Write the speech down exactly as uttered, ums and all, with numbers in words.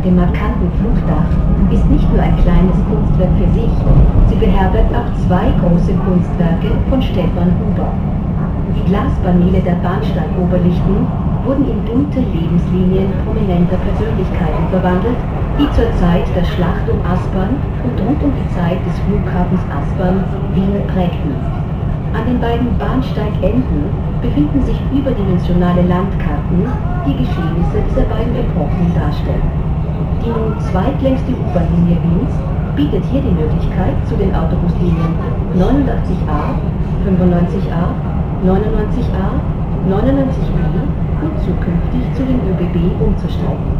dem markanten Flugdach ist nicht nur ein kleines Kunstwerk für sich, sie beherbergt auch zwei große Kunstwerke von Stefan Huber. Die Glaspaneele der Bahnsteigoberlichten wurden in bunte Lebenslinien prominenter Persönlichkeiten verwandelt, die zur Zeit der Schlacht um Aspern und rund um die Zeit des Flughafens Aspern Wien prägten. An den beiden Bahnsteigenden befinden sich überdimensionale Landkarten, die Geschehnisse dieser beiden Epochen darstellen. Die nun zweitlängste U-Bahn-Linie Wiens bietet hier die Möglichkeit, zu den Autobuslinien neunundachtzig a, fünfundneunzig a, neunundneunzig a, neunundneunzig b und zukünftig zu den ÖBB umzusteigen.